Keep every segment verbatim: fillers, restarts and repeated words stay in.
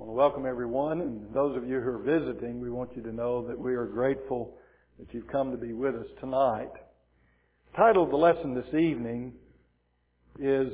I want to welcome everyone, and those of you who are visiting, we want you to know that we are grateful that you've come to be with us tonight. The title of the lesson this evening is,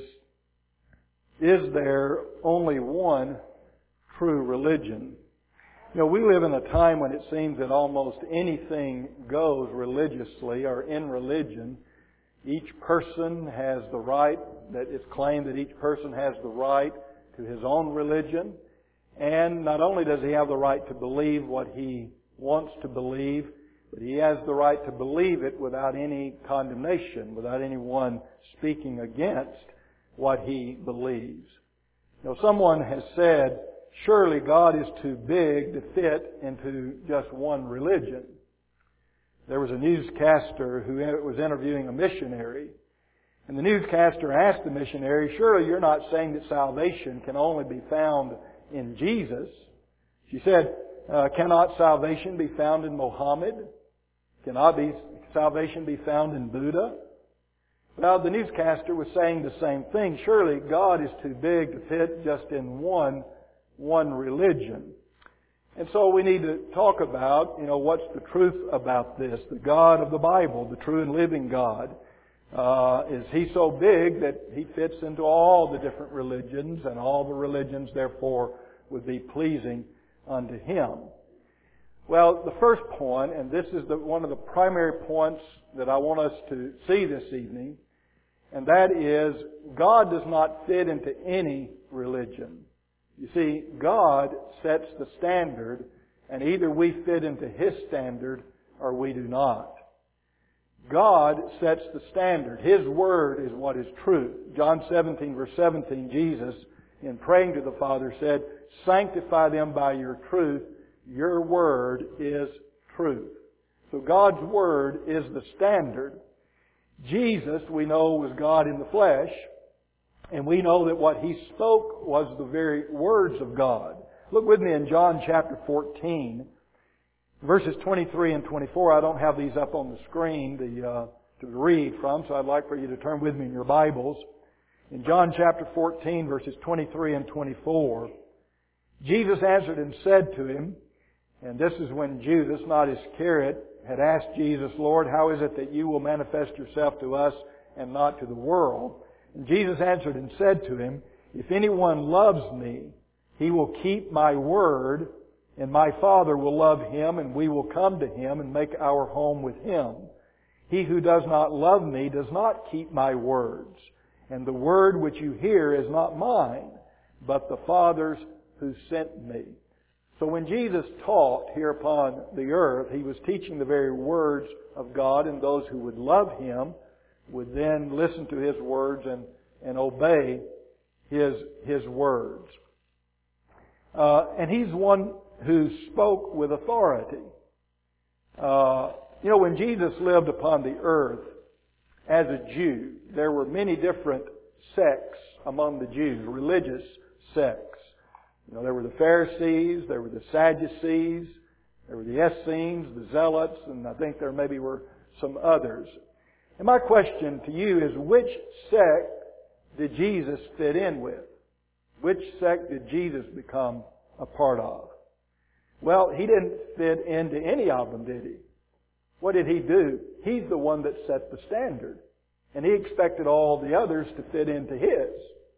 Is There Only One True Religion? You know, we live in a time when it seems that almost anything goes religiously or in religion. Each person has the right, that it's claimed that each person has the right to his own religion. And not only does he have the right to believe what he wants to believe, but he has the right to believe it without any condemnation, without anyone speaking against what he believes. You know, someone has said, surely God is too big to fit into just one religion. There was a newscaster who was interviewing a missionary, and the newscaster asked the missionary, surely you're not saying that salvation can only be found in Jesus. She said, uh, cannot salvation be found in Mohammed? Cannot be salvation be found in Buddha? Well, the newscaster was saying the same thing. Surely God is too big to fit just in one, one religion. And so we need to talk about, you know, what's the truth about this? The God of the Bible, the true and living God. Uh, is He so big that He fits into all the different religions, and all the religions therefore would be pleasing unto Him? Well, the first point, and this is the, one of the primary points that I want us to see this evening, and that is God does not fit into any religion. You see, God sets the standard, and either we fit into His standard or we do not. God sets the standard. His Word is what is true. John seventeen verse seventeen, Jesus, in praying to the Father, said, sanctify them by your truth. Your Word is truth. So God's Word is the standard. Jesus, we know, was God in the flesh. And we know that what He spoke was the very words of God. Look with me in John chapter fourteen. Verses twenty-three and twenty-four, I don't have these up on the screen to, uh, to read from, so I'd like for you to turn with me in your Bibles. In John chapter fourteen, verses twenty-three and twenty-four, Jesus answered and said to him, and this is when Judas, not Iscariot, had asked Jesus, Lord, how is it that you will manifest yourself to us and not to the world? And Jesus answered and said to him, if anyone loves me, he will keep my word, and my Father will love him, and we will come to him and make our home with him. He who does not love me does not keep my words. And the word which you hear is not mine, but the Father's who sent me. So when Jesus taught here upon the earth, He was teaching the very words of God, and those who would love Him would then listen to His words and, and obey His, His words. Uh, and He's one who spoke with authority. Uh, you know, when Jesus lived upon the earth as a Jew, there were many different sects among the Jews, religious sects. You know, there were the Pharisees, there were the Sadducees, there were the Essenes, the Zealots, and I think there maybe were some others. And my question to you is, which sect did Jesus fit in with? Which sect did Jesus become a part of? Well, He didn't fit into any of them, did He? What did He do? He's the one that set the standard. And He expected all the others to fit into His.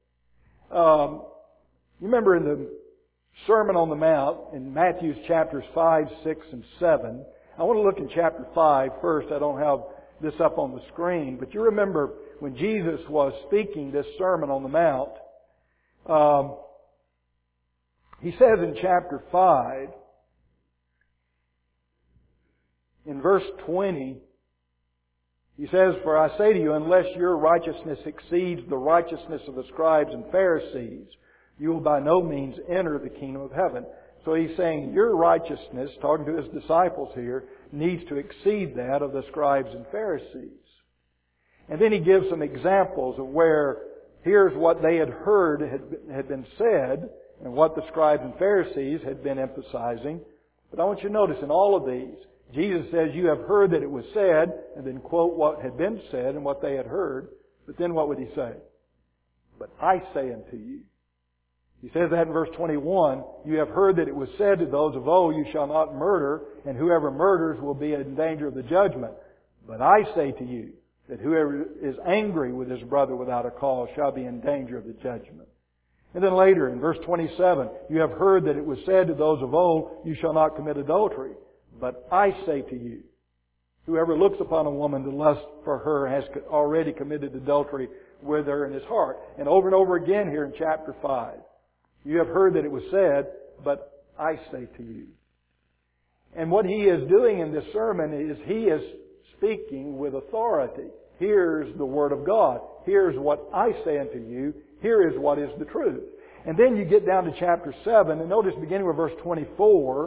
Um, you remember in the Sermon on the Mount, in Matthew's chapters five, six, and seven. I want to look in chapter five first. I don't have this up on the screen. But you remember when Jesus was speaking this Sermon on the Mount, um, He says in chapter five, in verse twenty, He says, for I say to you, unless your righteousness exceeds the righteousness of the scribes and Pharisees, you will by no means enter the kingdom of heaven. So He's saying your righteousness, talking to His disciples here, needs to exceed that of the scribes and Pharisees. And then He gives some examples of where here's what they had heard had, had been said, and what the scribes and Pharisees had been emphasizing. But I want you to notice in all of these, Jesus says, you have heard that it was said, and then quote what had been said and what they had heard. But then what would He say? But I say unto you. He says that in verse twenty-one. You have heard that it was said to those of old, you shall not murder, and whoever murders will be in danger of the judgment. But I say to you that whoever is angry with his brother without a cause shall be in danger of the judgment. And then later in verse twenty-seven, you have heard that it was said to those of old, you shall not commit adultery. But I say to you, whoever looks upon a woman to lust for her has already committed adultery with her in his heart. And over and over again here in chapter five. You have heard that it was said, but I say to you. And what he is doing in this sermon is he is speaking with authority. Here's the Word of God. Here's what I say unto you. Here is what is the truth. And then you get down to chapter seven, and notice beginning with verse twenty-four,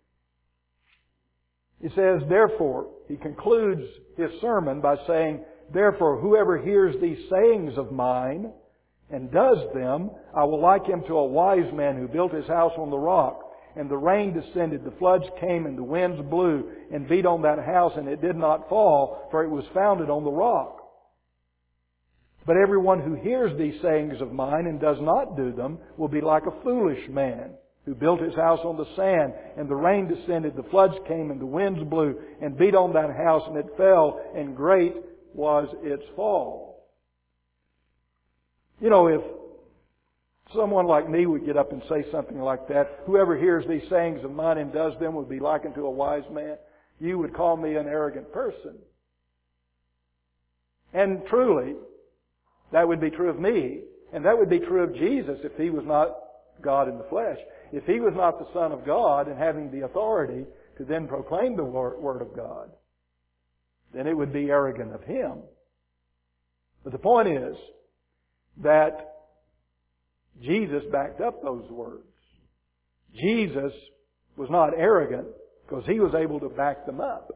it says, therefore, he concludes his sermon by saying, therefore, whoever hears these sayings of mine and does them, I will like him to a wise man who built his house on the rock. And the rain descended, the floods came, and the winds blew and beat on that house, and it did not fall, for it was founded on the rock. But everyone who hears these sayings of mine and does not do them will be like a foolish man who built his house on the sand, and the rain descended, the floods came, and the winds blew and beat on that house, and it fell, and great was its fall. You know, if someone like me would get up and say something like that, whoever hears these sayings of mine and does them would be likened to a wise man, you would call me an arrogant person. And truly, that would be true of me, and that would be true of Jesus if He was not God in the flesh. If He was not the Son of God and having the authority to then proclaim the Word of God, then it would be arrogant of Him. But the point is that Jesus backed up those words. Jesus was not arrogant because He was able to back them up.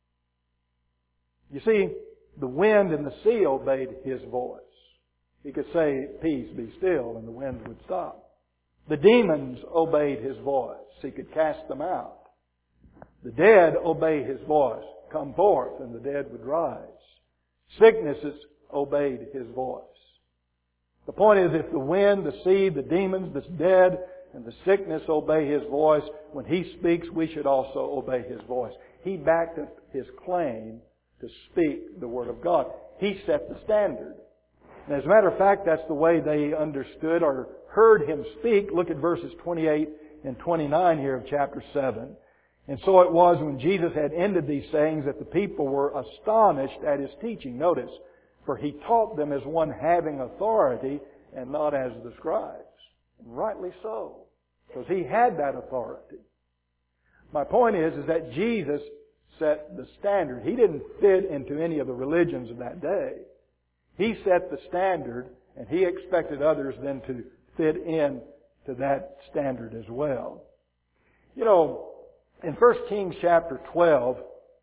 You see, the wind and the sea obeyed His voice. He could say, peace, be still, and the winds would stop. The demons obeyed His voice. He could cast them out. The dead obey His voice. Come forth, and the dead would rise. Sicknesses obeyed His voice. The point is, if the wind, the sea, the demons, the dead, and the sickness obey His voice, when He speaks, we should also obey His voice. He backed up His claim to speak the Word of God. He set the standard. And as a matter of fact, that's the way they understood or heard Him speak. Look at verses twenty-eight and twenty-nine here of chapter seven. And so it was when Jesus had ended these sayings that the people were astonished at His teaching. Notice, for He taught them as one having authority and not as the scribes. And rightly so, because He had that authority. My point is, is that Jesus set the standard. He didn't fit into any of the religions of that day. He set the standard, and He expected others then to fit in to that standard as well. You know, in First Kings chapter twelve,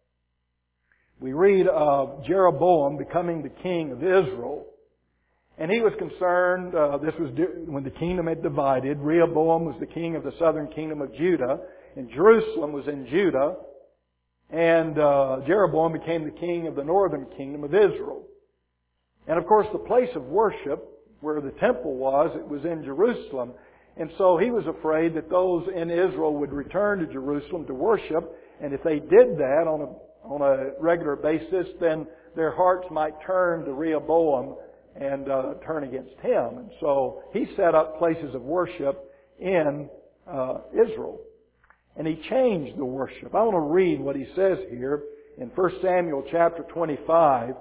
we read of Jeroboam becoming the king of Israel. And he was concerned, uh, this was when the kingdom had divided. Rehoboam was the king of the southern kingdom of Judah, and Jerusalem was in Judah. And uh, Jeroboam became the king of the northern kingdom of Israel. And of course, the place of worship, where the temple was, it was in Jerusalem. And so he was afraid that those in Israel would return to Jerusalem to worship. And if they did that on a, on a regular basis, then their hearts might turn to Rehoboam and uh, turn against him. And so he set up places of worship in uh, Israel. And he changed the worship. I want to read what he says here in First Samuel chapter twenty-five.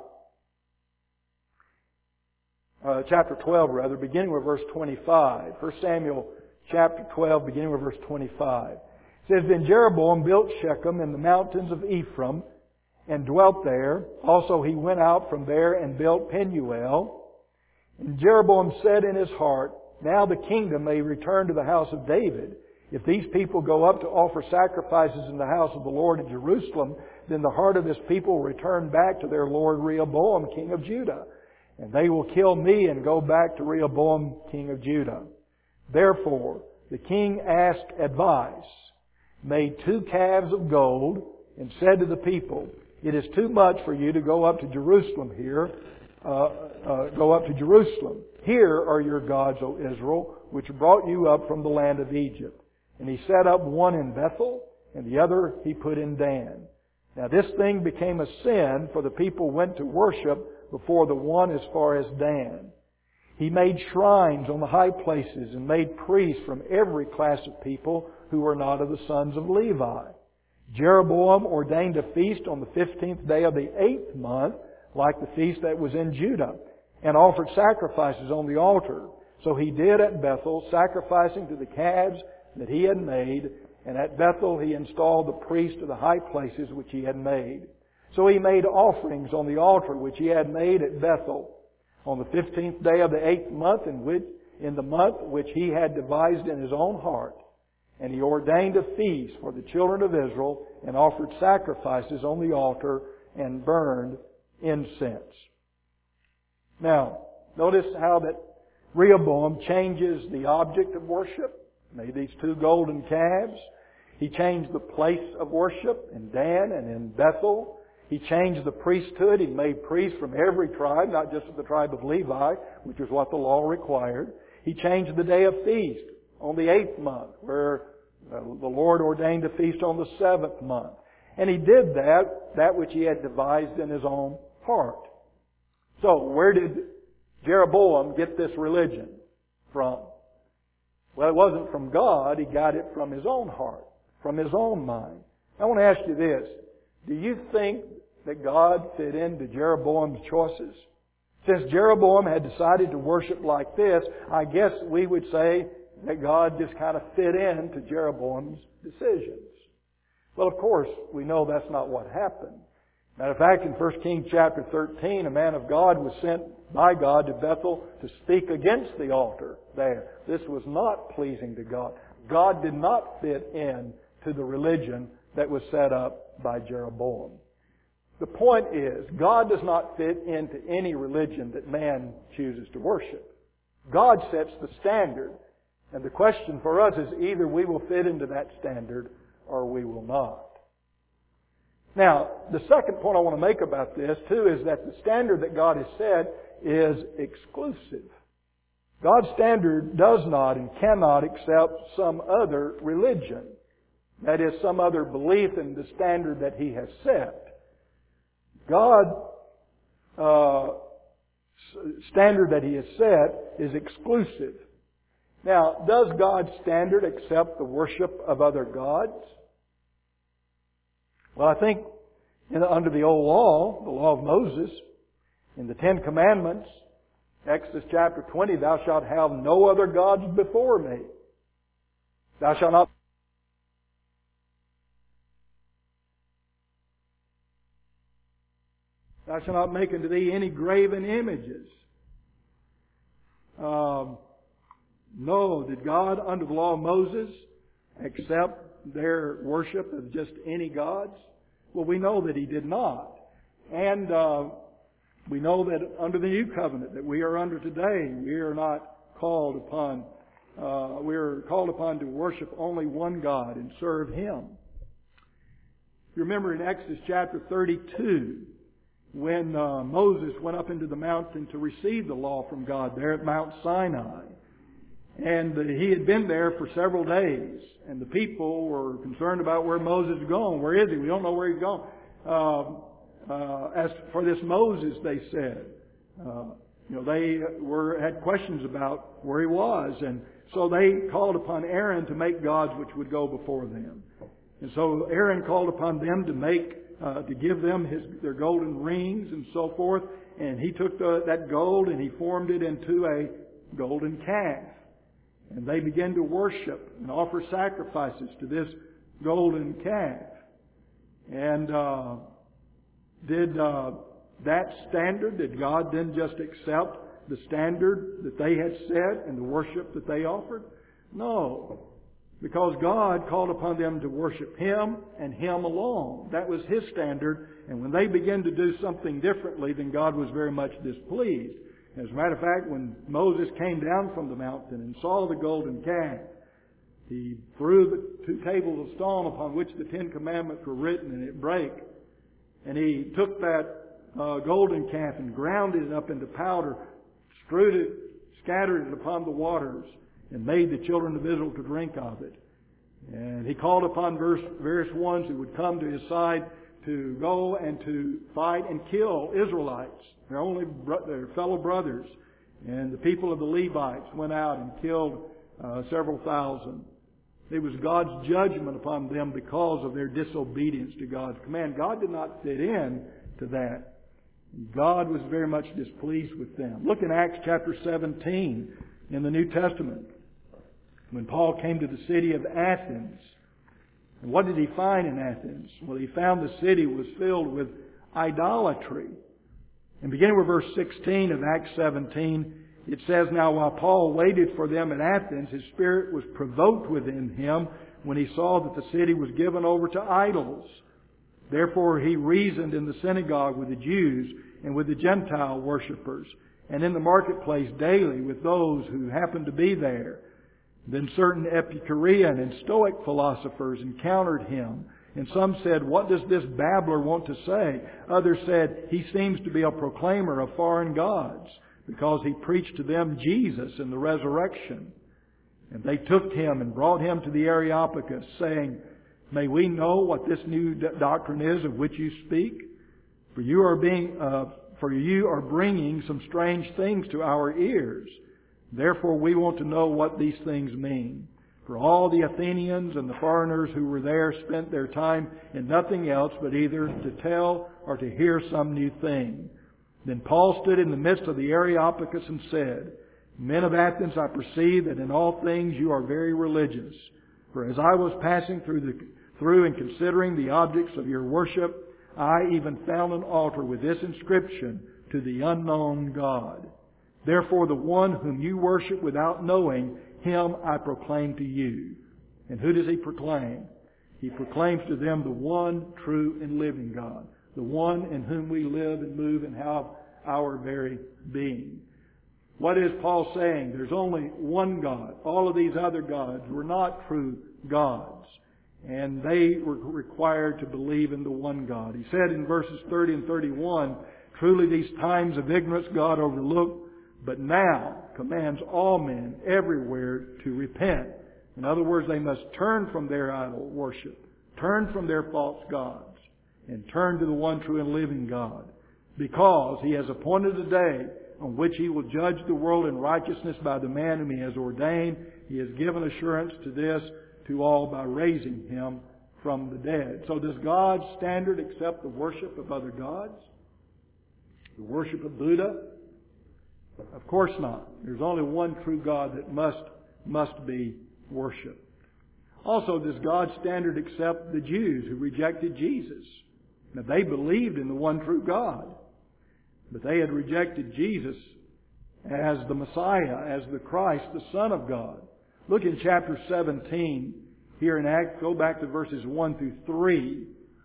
Uh, chapter twelve, rather, beginning with verse twenty-five. First Samuel chapter twelve, beginning with verse twenty-five. It says, Then Jeroboam built Shechem in the mountains of Ephraim and dwelt there. Also he went out from there and built Penuel. And Jeroboam said in his heart, Now the kingdom may return to the house of David. If these people go up to offer sacrifices in the house of the Lord in Jerusalem, then the heart of this people will return back to their lord Rehoboam, king of Judah. And they will kill me and go back to Rehoboam, king of Judah. Therefore, the king asked advice, made two calves of gold, and said to the people, It is too much for you to go up to Jerusalem here. Uh, uh, go up to Jerusalem. Here are your gods, O Israel. which brought you up from the land of Egypt. And he set up one in Bethel, and the other he put in Dan. Now this thing became a sin, for the people went to worship before the one as far as Dan. He made shrines on the high places and made priests from every class of people who were not of the sons of Levi. Jeroboam ordained a feast on the fifteenth day of the eighth month, like the feast that was in Judah, and offered sacrifices on the altar. So he did at Bethel, sacrificing to the calves that he had made, and at Bethel he installed the priests of the high places which he had made. So he made offerings on the altar which he had made at Bethel on the fifteenth day of the eighth month, in which in the month which he had devised in his own heart. And he ordained a feast for the children of Israel, and offered sacrifices on the altar, and burned incense. Now, notice how that Rehoboam changes the object of worship. Made these two golden calves. He changed the place of worship in Dan and in Bethel. He changed the priesthood. He made priests from every tribe, not just of the tribe of Levi, which is what the law required. He changed the day of feast on the eighth month, where the Lord ordained a feast on the seventh month. And he did that, that which he had devised in his own heart. So, where did Jeroboam get this religion from? Well, it wasn't from God. He got it from his own heart, from his own mind. I want to ask you this. Do you think that God fit into Jeroboam's choices? Since Jeroboam had decided to worship like this, I guess we would say that God just kind of fit into Jeroboam's decisions. Well, of course, we know that's not what happened. Matter of fact, in First Kings chapter thirteen, a man of God was sent by God to Bethel to speak against the altar there. This was not pleasing to God. God did not fit in to the religion that was set up by Jeroboam. The point is, God does not fit into any religion that man chooses to worship. God sets the standard. And the question for us is either we will fit into that standard or we will not. Now, the second point I want to make about this, too, is that the standard that God has set is exclusive. God's standard does not and cannot accept some other religion. That is, some other belief in the standard that He has set. God's uh, standard that He has set is exclusive. Now, does God's standard accept the worship of other gods? Well, I think in, under the old law, the law of Moses, in the Ten Commandments, Exodus chapter twenty, thou shalt have no other gods before me. Thou shalt not Thou shalt not make unto thee any graven images. Um, no, did God, under the law of Moses, accept their worship of just any gods? Well, we know that He did not. And uh, we know that under the new covenant that we are under today, we are not called upon, uh, we are called upon to worship only one God and serve Him. You remember in Exodus chapter thirty-two, when uh, Moses went up into the mountain to receive the law from God there at Mount Sinai. And uh, he had been there for several days. And the people were concerned about where Moses is going. Where is he? We don't know where he's going. Uh, uh, as for this Moses, they said, uh, you know, they were had questions about where he was. And so they called upon Aaron to make gods which would go before them. And so Aaron called upon them to make Uh, to give them his, their golden rings and so forth. And he took the, that gold and he formed it into a golden calf. And they began to worship and offer sacrifices to this golden calf. And uh, did uh, that standard, did God then just accept the standard that they had set and the worship that they offered? No. Because God called upon them to worship Him and Him alone. That was His standard. And when they began to do something differently, then God was very much displeased. As a matter of fact, when Moses came down from the mountain and saw the golden calf, he threw the two tables of stone upon which the Ten Commandments were written, and it brake. And he took that uh, golden calf and ground it up into powder, strewed it, scattered it upon the waters, and made the children of Israel to drink of it. And He called upon various ones who would come to His side to go and to fight and kill Israelites, their only bro- their fellow brothers. And the people of the Levites went out and killed uh, several thousand. It was God's judgment upon them because of their disobedience to God's command. God did not fit in to that. God was very much displeased with them. Look in Acts chapter seventeen in the New Testament. When Paul came to the city of Athens. And what did he find in Athens? Well, he found the city was filled with idolatry. And beginning with verse sixteen of Acts seventeen, it says, "Now while Paul waited for them at Athens, his spirit was provoked within him when he saw that the city was given over to idols. Therefore he reasoned in the synagogue with the Jews and with the Gentile worshippers, and in the marketplace daily with those who happened to be there. Then certain Epicurean and Stoic philosophers encountered him, and some said, 'What does this babbler want to say?' Others said, 'He seems to be a proclaimer of foreign gods, because he preached to them Jesus and the resurrection.' And they took him and brought him to the Areopagus, saying, 'May we know what this new doctrine is of which you speak? For you are being, uh, for you are bringing some strange things to our ears. Therefore we want to know what these things mean.' For all the Athenians and the foreigners who were there spent their time in nothing else but either to tell or to hear some new thing. Then Paul stood in the midst of the Areopagus and said, 'Men of Athens, I perceive that in all things you are very religious. For as I was passing through the, through and considering the objects of your worship, I even found an altar with this inscription, to the unknown God. Therefore the one whom you worship without knowing, Him I proclaim to you.' And who does He proclaim? He proclaims to them the one true and living God, the one in whom we live and move and have our very being. What is Paul saying? There's only one God. All of these other gods were not true gods. And they were required to believe in the one God. He said in verses thirty and thirty-one, "Truly these times of ignorance God overlooked, but now commands all men everywhere to repent." In other words, they must turn from their idol worship, turn from their false gods, and turn to the one true and living God. Because He has appointed a day on which He will judge the world in righteousness by the man whom He has ordained. He has given assurance to this to all by raising Him from the dead. So does God's standard accept the worship of other gods? The worship of Buddha? Of course not. There's only one true God that must, must be worshipped. Also, does God's standard accept the Jews who rejected Jesus? Now, they believed in the one true God, but they had rejected Jesus as the Messiah, as the Christ, the Son of God. Look in chapter seventeen here in Acts. Go back to verses one through three.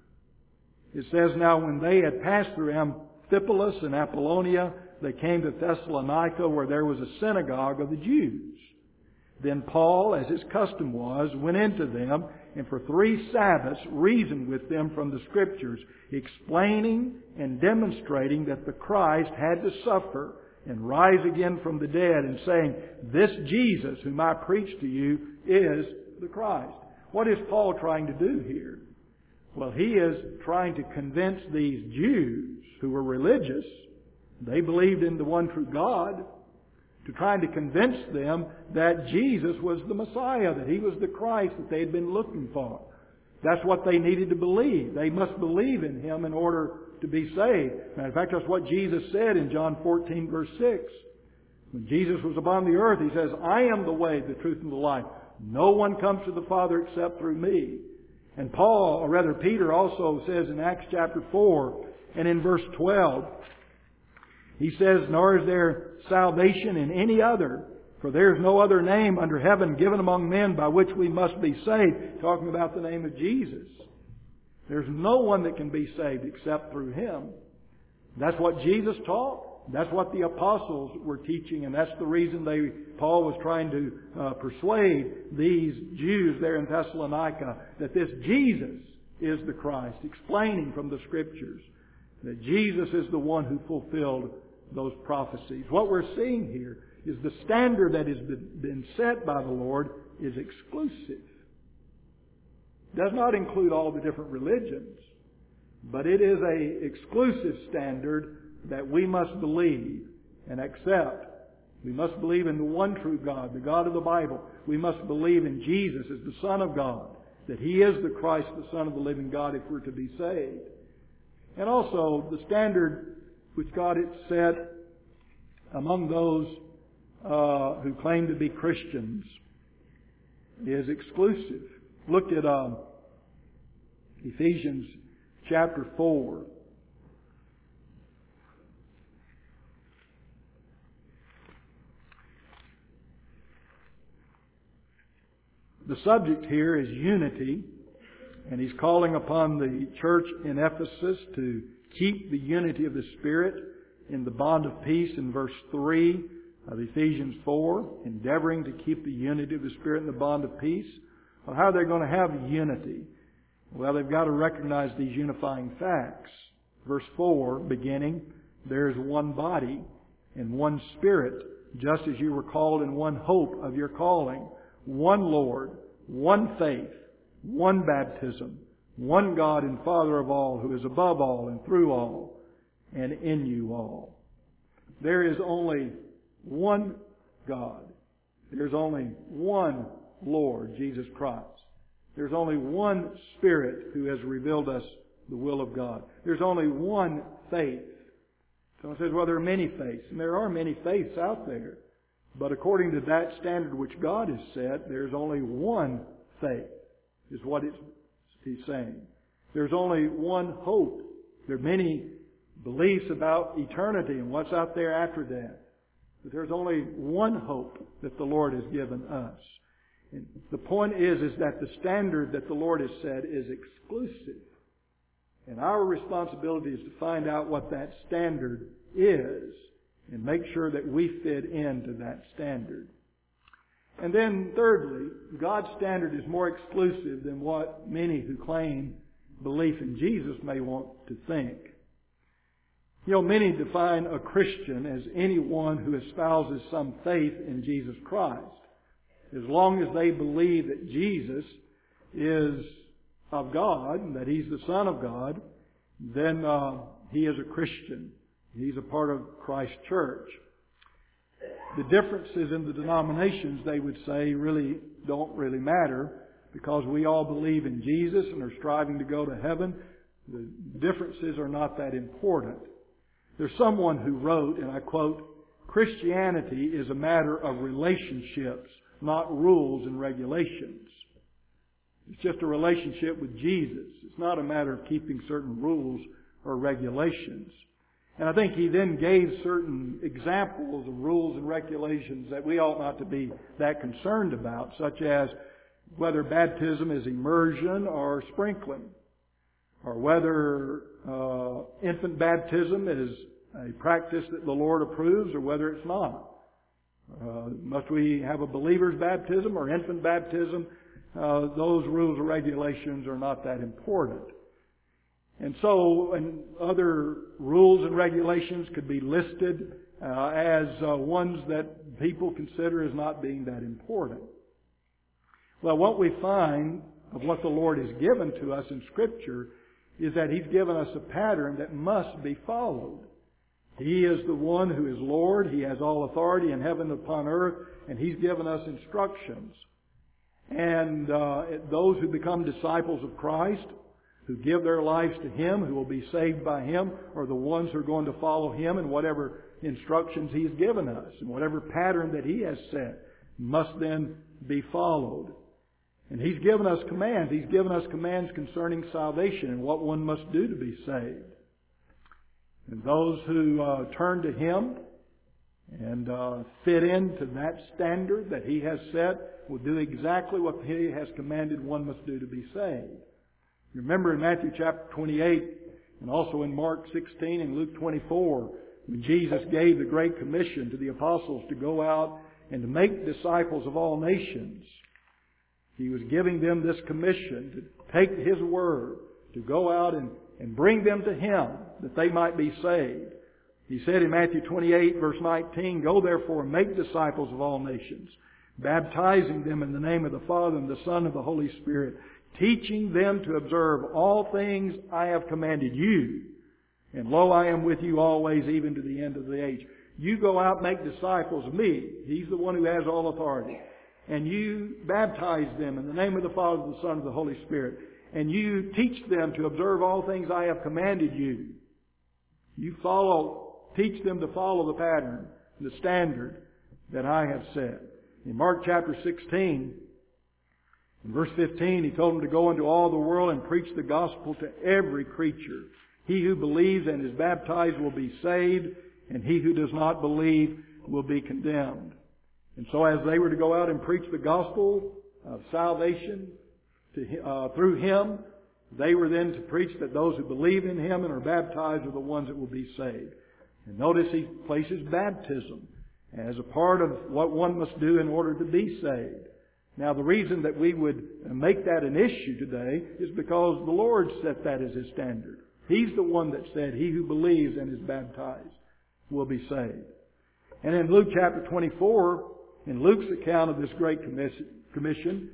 It says, "Now when they had passed through Amphipolis and Apollonia, they came to Thessalonica, where there was a synagogue of the Jews. Then Paul, as his custom was, went into them, and for three Sabbaths reasoned with them from the Scriptures, explaining and demonstrating that the Christ had to suffer and rise again from the dead, and saying, 'This Jesus whom I preach to you is the Christ.'" What is Paul trying to do here? Well, he is trying to convince these Jews who were religious, they believed in the one true God, to trying to convince them that Jesus was the Messiah, that He was the Christ that they had been looking for. That's what they needed to believe. They must believe in Him in order to be saved. Matter of fact, that's what Jesus said in John fourteen, verse six. When Jesus was upon the earth, He says, "I am the way, the truth, and the life. No one comes to the Father except through me." And Paul, or rather Peter, also says in Acts chapter four and in verse twelve, he says, "Nor is there salvation in any other, for there is no other name under heaven given among men by which we must be saved." Talking about the name of Jesus. There's no one that can be saved except through Him. That's what Jesus taught. That's what the apostles were teaching, and that's the reason they Paul was trying to uh, persuade these Jews there in Thessalonica that this Jesus is the Christ, explaining from the Scriptures that Jesus is the one who fulfilled those prophecies. What we're seeing here is the standard that has been set by the Lord is exclusive. It does not include all the different religions, but it is a exclusive standard that we must believe and accept. We must believe in the one true God, the God of the Bible. We must believe in Jesus as the Son of God, that He is the Christ, the Son of the living God, if we're to be saved. And also, the standard which God has set among those uh, who claim to be Christians is exclusive. Look at um, Ephesians chapter four. The subject here is unity, and he's calling upon the church in Ephesus to keep the unity of the Spirit in the bond of peace in verse three of Ephesians four, endeavoring to keep the unity of the Spirit in the bond of peace. Well, how are they going to have unity? Well, they've got to recognize these unifying facts. Verse four, beginning, there is one body and one Spirit, just as you were called in one hope of your calling, one Lord, one faith, one baptism, one God and Father of all, who is above all and through all and in you all. There is only one God. There's only one Lord, Jesus Christ. There's only one Spirit who has revealed us the will of God. There's only one faith. Someone says, well, there are many faiths. And there are many faiths out there. But according to that standard which God has set, there's only one faith, is what it's, He's saying. There's only one hope. There are many beliefs about eternity and what's out there after death. But there's only one hope that the Lord has given us. And the point is, is that the standard that the Lord has set is exclusive. And our responsibility is to find out what that standard is and make sure that we fit into that standard. And then thirdly, God's standard is more exclusive than what many who claim belief in Jesus may want to think. You know, many define a Christian as anyone who espouses some faith in Jesus Christ. As long as they believe that Jesus is of God, and that He's the Son of God, then uh, he is a Christian. He's a part of Christ's church. The differences in the denominations, they would say, really don't really matter, because we all believe in Jesus and are striving to go to heaven. The differences are not that important. There's someone who wrote, and I quote, "Christianity is a matter of relationships, not rules and regulations." It's just a relationship with Jesus. It's not a matter of keeping certain rules or regulations. And I think he then gave certain examples of rules and regulations that we ought not to be that concerned about, such as whether baptism is immersion or sprinkling, or whether uh, infant baptism is a practice that the Lord approves or whether it's not. Uh, must we have a believer's baptism or infant baptism? Uh, those rules or regulations are not that important. And so, and other rules and regulations could be listed uh, as uh, ones that people consider as not being that important. Well, what we find of what the Lord has given to us in Scripture is that He's given us a pattern that must be followed. He is the one who is Lord. He has all authority in heaven and upon earth, and He's given us instructions. And uh, those who become disciples of Christ, who give their lives to Him, who will be saved by Him, are the ones who are going to follow Him in whatever instructions He's given us. And whatever pattern that He has set must then be followed. And He's given us commands. He's given us commands concerning salvation and what one must do to be saved. And those who uh, turn to Him and uh, fit into that standard that He has set will do exactly what He has commanded one must do to be saved. Remember in Matthew chapter twenty-eight and also in Mark sixteen and Luke twenty-four, when Jesus gave the Great Commission to the apostles to go out and to make disciples of all nations, He was giving them this commission to take His word, to go out and, and bring them to Him that they might be saved. He said in Matthew twenty-eight, verse nineteen, "Go therefore and make disciples of all nations, baptizing them in the name of the Father and the Son and the Holy Spirit, teaching them to observe all things I have commanded you. And lo, I am with you always, even to the end of the age." You go out and make disciples of me. He's the one who has all authority. And you baptize them in the name of the Father, the Son, and the Holy Spirit. And you teach them to observe all things I have commanded you. You follow, teach them to follow the pattern, the standard that I have set. In Mark chapter sixteen, in verse fifteen, He told them to go into all the world and preach the gospel to every creature. He who believes and is baptized will be saved, and he who does not believe will be condemned. And so as they were to go out and preach the gospel of salvation to, uh, through Him, they were then to preach that those who believe in Him and are baptized are the ones that will be saved. And notice He places baptism as a part of what one must do in order to be saved. Now the reason that we would make that an issue today is because the Lord set that as His standard. He's the one that said, "He who believes and is baptized will be saved." And in Luke chapter twenty-four, in Luke's account of this great commission,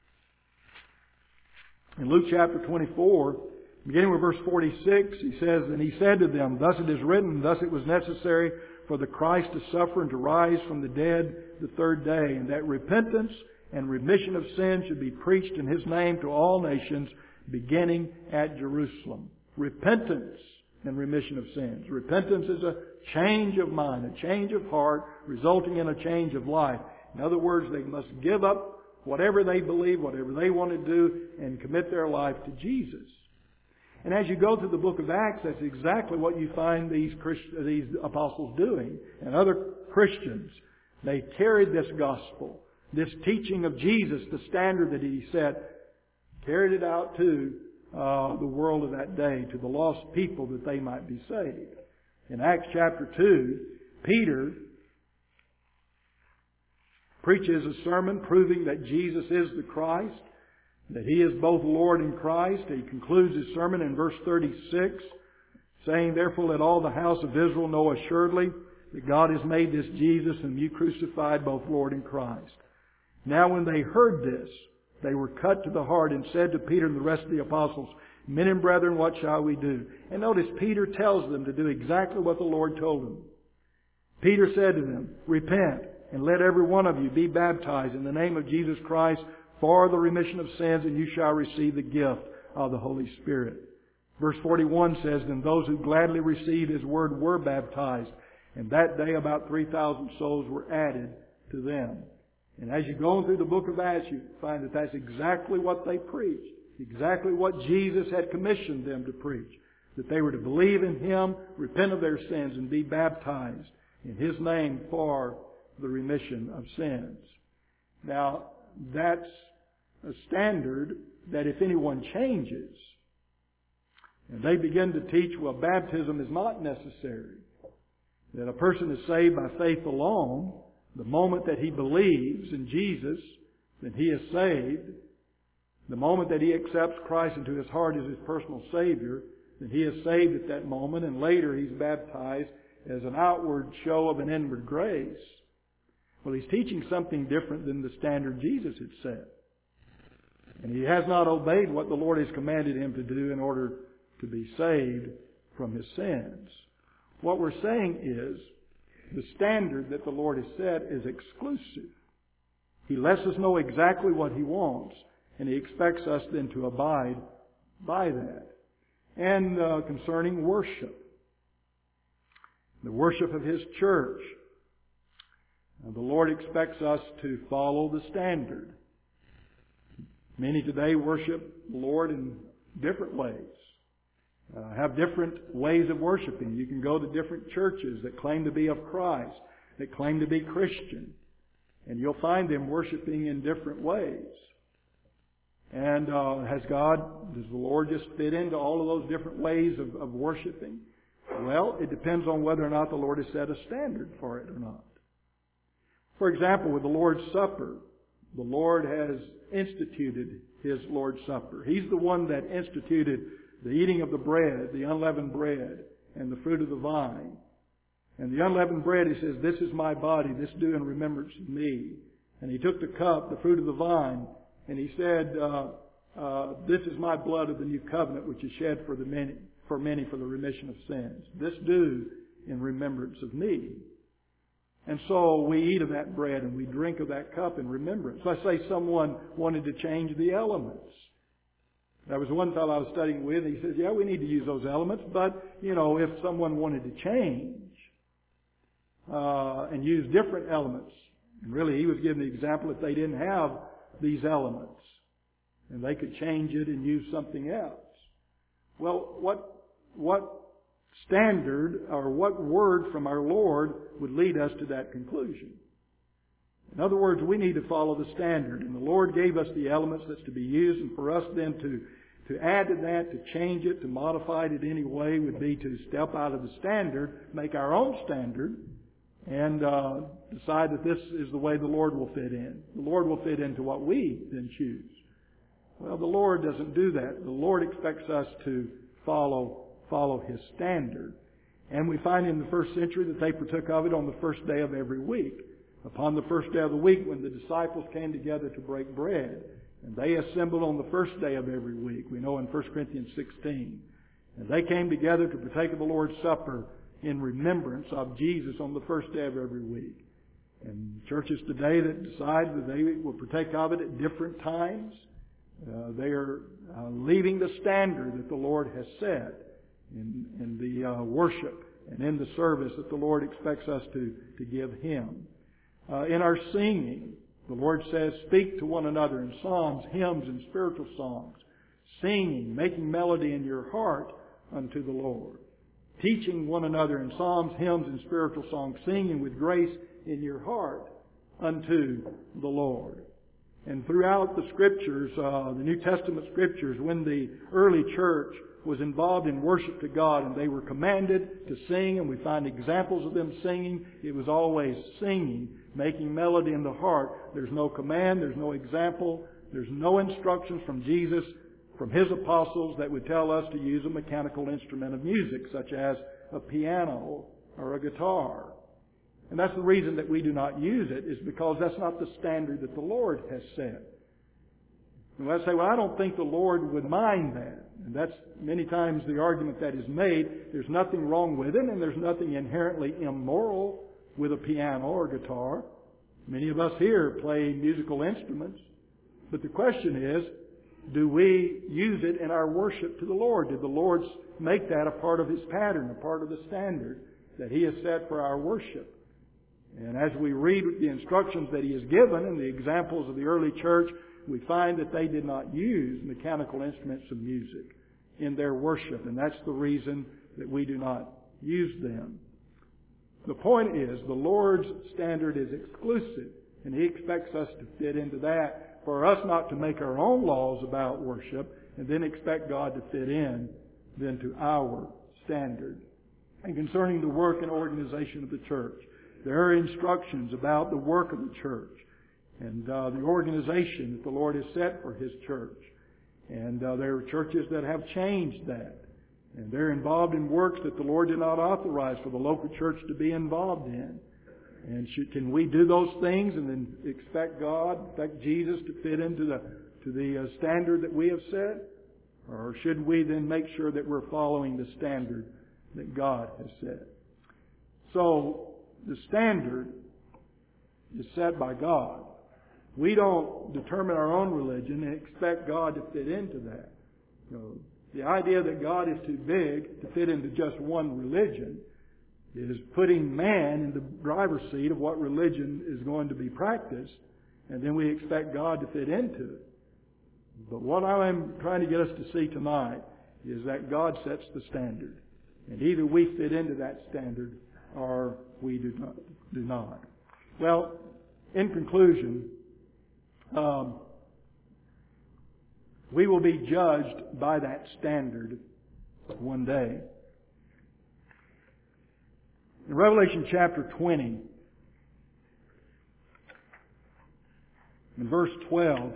in Luke chapter twenty-four, beginning with verse forty-six, he says, "And He said to them, Thus it is written, thus it was necessary for the Christ to suffer and to rise from the dead the third day, and that repentance and remission of sins should be preached in His name to all nations, beginning at Jerusalem." Repentance and remission of sins. Repentance is a change of mind, a change of heart, resulting in a change of life. In other words, they must give up whatever they believe, whatever they want to do, and commit their life to Jesus. And as you go through the book of Acts, that's exactly what you find these Christ- these apostles doing, and other Christians. They carried this gospel, this teaching of Jesus, the standard that He set, carried it out to uh, the world of that day, to the lost people, that they might be saved. In Acts chapter two, Peter preaches a sermon proving that Jesus is the Christ, that He is both Lord and Christ. He concludes his sermon in verse thirty-six, saying, "Therefore let all the house of Israel know assuredly that God has made this Jesus whom you crucified both Lord and Christ." Now when they heard this, they were cut to the heart and said to Peter and the rest of the apostles, "Men and brethren, what shall we do?" And notice Peter tells them to do exactly what the Lord told them. Peter said to them, "Repent, and let every one of you be baptized in the name of Jesus Christ for the remission of sins, and you shall receive the gift of the Holy Spirit." Verse forty-one says, "Then those who gladly received His word were baptized, and that day about three thousand souls were added to them." And as you go through the book of Acts, you find that that's exactly what they preached. Exactly what Jesus had commissioned them to preach. That they were to believe in Him, repent of their sins, and be baptized in His name for the remission of sins. Now, that's a standard that if anyone changes, and they begin to teach, well, baptism is not necessary, that a person is saved by faith alone, the moment that he believes in Jesus, then he is saved. The moment that he accepts Christ into his heart as his personal Savior, then he is saved at that moment, and later he's baptized as an outward show of an inward grace. Well, he's teaching something different than the standard Jesus had set. And he has not obeyed what the Lord has commanded him to do in order to be saved from his sins. What we're saying is, the standard that the Lord has set is exclusive. He lets us know exactly what He wants, and He expects us then to abide by that. And uh, concerning worship, the worship of His church, uh, the Lord expects us to follow the standard. Many today worship the Lord in different ways. Uh, have different ways of worshiping. You can go to different churches that claim to be of Christ, that claim to be Christian, and you'll find them worshiping in different ways. And uh, has God, does the Lord just fit into all of those different ways of, of worshiping? Well, it depends on whether or not the Lord has set a standard for it or not. For example, with the Lord's Supper, the Lord has instituted His Lord's Supper. He's the one that instituted the eating of the bread, the unleavened bread, and the fruit of the vine. And the unleavened bread, He says, this is my body, this do in remembrance of me. And He took the cup, the fruit of the vine, and He said, uh, uh, this is my blood of the new covenant, which is shed for the many, for many for the remission of sins. This do in remembrance of me. And so we eat of that bread and we drink of that cup in remembrance. Let's say someone wanted to change the elements. There was one fellow I was studying with. He says, yeah, we need to use those elements. But, you know, if someone wanted to change uh, and use different elements, and really he was giving the example if they didn't have these elements and they could change it and use something else. Well, what, what standard or what word from our Lord would lead us to that conclusion? In other words, we need to follow the standard. And the Lord gave us the elements that's to be used, and for us then to, to add to that, to change it, to modify it in any way would be to step out of the standard, make our own standard, and uh, decide that this is the way the Lord will fit in. The Lord will fit into what we then choose. Well, the Lord doesn't do that. The Lord expects us to follow follow His standard. And we find in the first century that they partook of it on the first day of every week. Upon the first day of the week, when the disciples came together to break bread, and they assembled on the first day of every week. We know in First Corinthians sixteen. And they came together to partake of the Lord's Supper in remembrance of Jesus on the first day of every week. And churches today that decide that they will partake of it at different times, uh, they are uh, leaving the standard that the Lord has set in, in the uh, worship and in the service that the Lord expects us to, to give Him. Uh, in our singing, the Lord says, speak to one another in psalms, hymns, and spiritual songs, singing, making melody in your heart unto the Lord. Teaching one another in psalms, hymns, and spiritual songs, singing with grace in your heart unto the Lord. And throughout the Scriptures, uh, the New Testament Scriptures, when the early church was involved in worship to God and they were commanded to sing, and we find examples of them singing, it was always singing, making melody in the heart. There's no command, there's no example, there's no instructions from Jesus, from His apostles that would tell us to use a mechanical instrument of music, such as a piano or a guitar. And that's the reason that we do not use it, is because that's not the standard that the Lord has set. And let's say, well, I don't think the Lord would mind that. And that's many times the argument that is made. There's nothing wrong with it, and there's nothing inherently immoral with a piano or guitar. Many of us here play musical instruments. But the question is, do we use it in our worship to the Lord? Did the Lord make that a part of His pattern, a part of the standard that He has set for our worship? And as we read the instructions that He has given and the examples of the early church, we find that they did not use mechanical instruments of music in their worship. And that's the reason that we do not use them. The point is, the Lord's standard is exclusive, and He expects us to fit into that, for us not to make our own laws about worship and then expect God to fit in then to our standard. And concerning the work and organization of the church, there are instructions about the work of the church and uh, the organization that the Lord has set for His church. And uh, there are churches that have changed that. And they're involved in works that the Lord did not authorize for the local church to be involved in. And should, can we do those things and then expect God, expect Jesus to fit into the to the uh, standard that we have set? Or should we then make sure that we're following the standard that God has set? So, the standard is set by God. We don't determine our own religion and expect God to fit into that. You know, the idea that God is too big to fit into just one religion is putting man in the driver's seat of what religion is going to be practiced, and then we expect God to fit into it. But what I'm trying to get us to see tonight is that God sets the standard. And either we fit into that standard or we do not. Do not. Well, in conclusion, um, we will be judged by that standard one day. In Revelation chapter twenty, in verse twelve,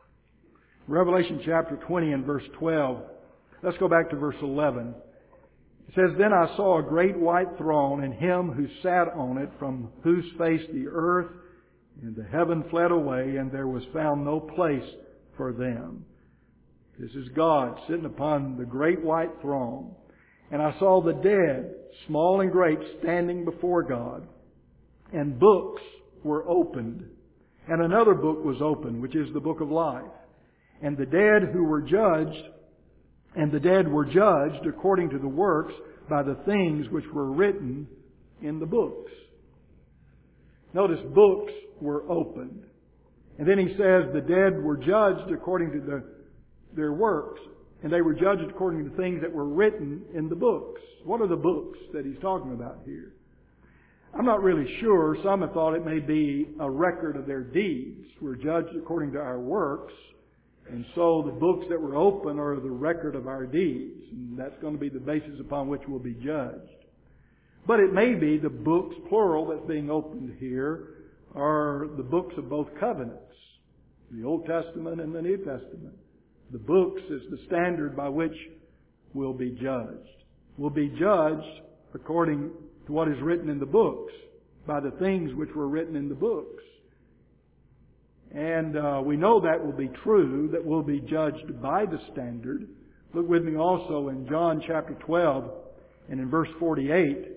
Revelation chapter twenty and verse twelve, let's go back to verse eleven. It says, "Then I saw a great white throne, and Him who sat on it, from whose face the earth and the heaven fled away, and there was found no place for them." This is God sitting upon the great white throne. "And I saw the dead, small and great, standing before God. And books were opened. And another book was opened, which is the book of life. And the dead who were judged, and the dead were judged according to the works by the things which were written in the books." Notice, books were opened. And then he says the dead were judged according to the, their works. And they were judged according to the things that were written in the books. What are the books that he's talking about here? I'm not really sure. Some have thought it may be a record of their deeds. We're judged according to our works. And so the books that were open are the record of our deeds. And that's going to be the basis upon which we'll be judged. But it may be the books, plural, that's being opened here are the books of both covenants. The Old Testament and the New Testament. The books is the standard by which we'll be judged. We'll be judged according to what is written in the books, by the things which were written in the books. And uh, we know that will be true, that we'll be judged by the standard. Look with me also in John chapter twelve and in verse forty-eight.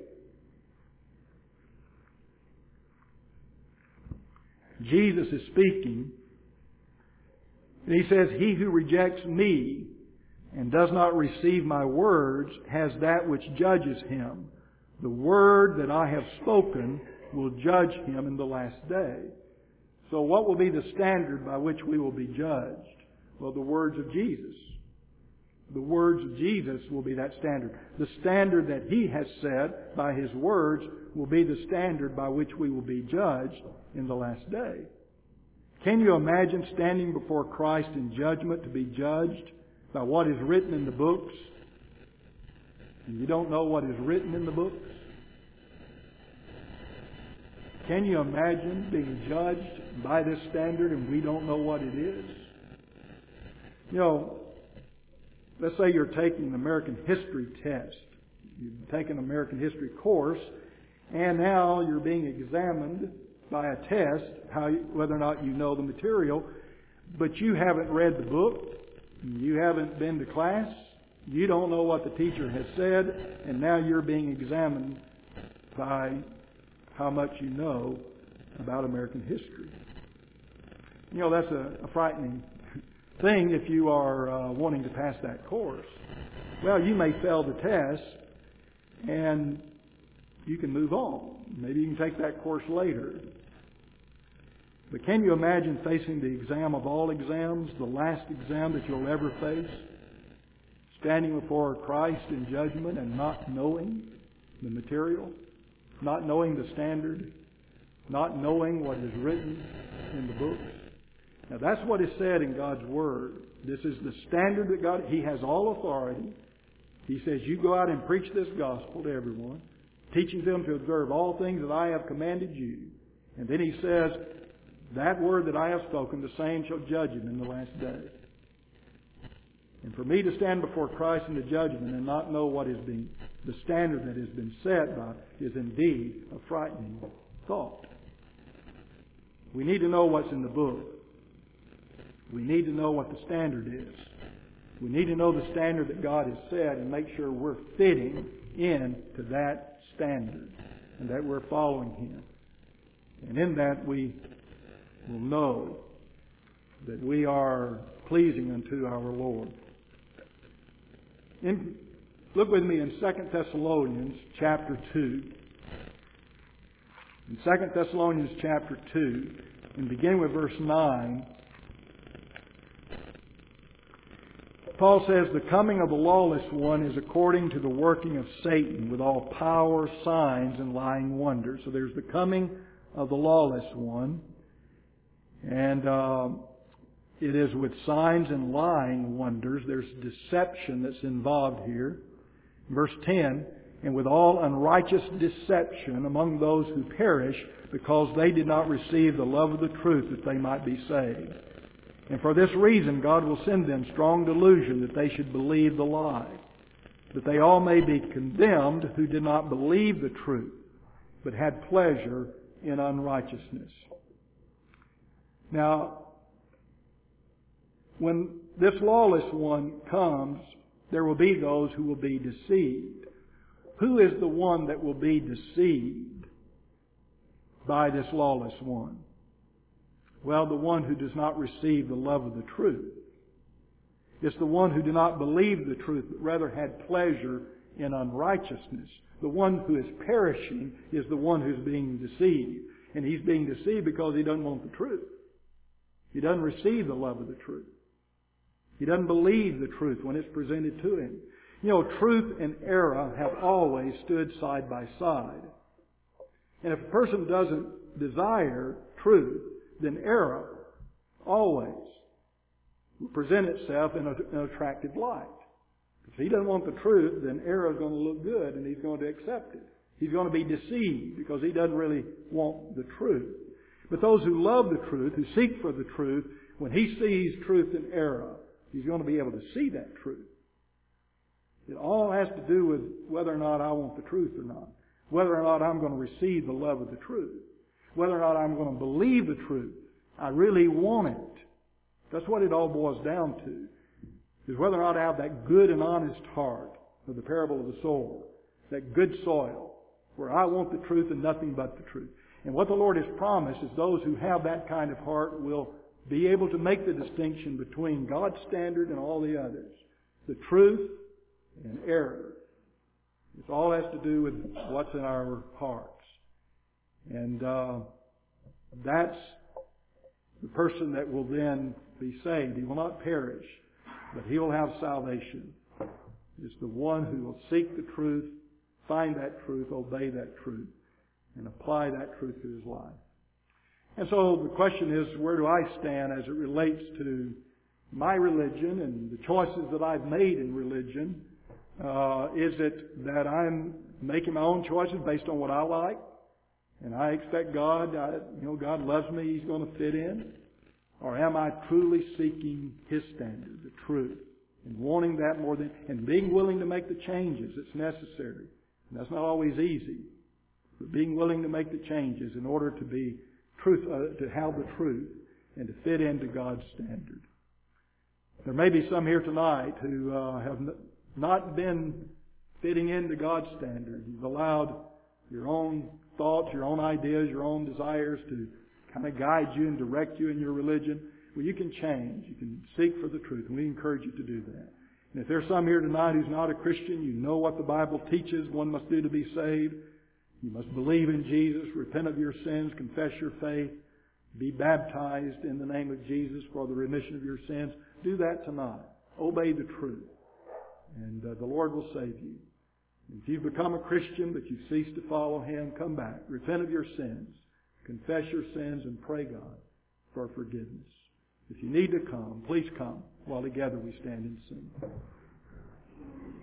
Jesus is speaking. And He says, "He who rejects me and does not receive my words has that which judges him. The word that I have spoken will judge him in the last day." So what will be the standard by which we will be judged? Well, the words of Jesus. The words of Jesus will be that standard. The standard that He has set by His words will be the standard by which we will be judged in the last day. Can you imagine standing before Christ in judgment to be judged by what is written in the books? And you don't know what is written in the books? Can you imagine being judged by this standard and we don't know what it is? You know, let's say you're taking an American history test. You've taken an American history course, and now you're being examined by a test, how you, whether or not you know the material, but you haven't read the book, you haven't been to class, you don't know what the teacher has said, and now you're being examined by how much you know about American history. You know, that's a, a frightening thing if you are uh, wanting to pass that course. Well, you may fail the test, and you can move on. Maybe you can take that course later. But can you imagine facing the exam of all exams, the last exam that you'll ever face? Standing before Christ in judgment and not knowing the material, not knowing the standard, not knowing what is written in the books. Now that's what is said in God's Word. This is the standard that God, He has all authority. He says, you go out and preach this gospel to everyone, teaching them to observe all things that I have commanded you. And then He says, that word that I have spoken, the same shall judge him in the last day. And for me to stand before Christ in the judgment and not know what is being, the standard that has been set by, is indeed a frightening thought. We need to know what's in the book. We need to know what the standard is. We need to know the standard that God has set and make sure we're fitting in to that standard and that we're following Him. And in that we will know that we are pleasing unto our Lord. In, look with me in Second Thessalonians chapter two. In Second Thessalonians chapter two, and begin with verse nine, Paul says, the coming of the lawless one is according to the working of Satan with all power, signs, and lying wonders. So there's the coming of the lawless one. And uh, it is with signs and lying wonders. There's deception that's involved here. Verse ten, and with all unrighteous deception among those who perish, because they did not receive the love of the truth that they might be saved. And for this reason God will send them strong delusion that they should believe the lie, that they all may be condemned who did not believe the truth, but had pleasure in unrighteousness. Now, when this lawless one comes, there will be those who will be deceived. Who is the one that will be deceived by this lawless one? Well, the one who does not receive the love of the truth. It's the one who did not believe the truth, but rather had pleasure in unrighteousness. The one who is perishing is the one who's being deceived. And he's being deceived because he doesn't want the truth. He doesn't receive the love of the truth. He doesn't believe the truth when it's presented to him. You know, truth and error have always stood side by side. And if a person doesn't desire truth, then error always will present itself in an attractive light. If he doesn't want the truth, then error is going to look good and he's going to accept it. He's going to be deceived because he doesn't really want the truth. But those who love the truth, who seek for the truth, when he sees truth and error, he's going to be able to see that truth. It all has to do with whether or not I want the truth or not. Whether or not I'm going to receive the love of the truth. Whether or not I'm going to believe the truth. I really want it. That's what it all boils down to. Is whether or not I have that good and honest heart of the parable of the sower. That good soil. Where I want the truth and nothing but the truth. And what the Lord has promised is those who have that kind of heart will be able to make the distinction between God's standard and all the others. The truth and error. It all has to do with what's in our hearts. And uh, that's the person that will then be saved. He will not perish, but he will have salvation. It's the one who will seek the truth, find that truth, obey that truth, and apply that truth to his life. And so the question is, where do I stand as it relates to my religion and the choices that I've made in religion? Uh, is it that I'm making my own choices based on what I like? And I expect God, I, you know, God loves me, He's going to fit in? Or am I truly seeking His standard, the truth, and wanting that more than, and being willing to make the changes that's necessary? And that's not always easy. But being willing to make the changes in order to be truth, uh, to have the truth and to fit into God's standard. There may be some here tonight who uh, have not been fitting into God's standard. You've allowed your own thoughts, your own ideas, your own desires to kind of guide you and direct you in your religion. Well, you can change. You can seek for the truth, and we encourage you to do that. And if there's some here tonight who's not a Christian, you know what the Bible teaches one must do to be saved. You must believe in Jesus, repent of your sins, confess your faith, be baptized in the name of Jesus for the remission of your sins. Do that tonight. Obey the truth. And uh, the Lord will save you. If you've become a Christian but you've ceased to follow Him, come back. Repent of your sins. Confess your sins and pray God for forgiveness. If you need to come, please come while together we stand and sing.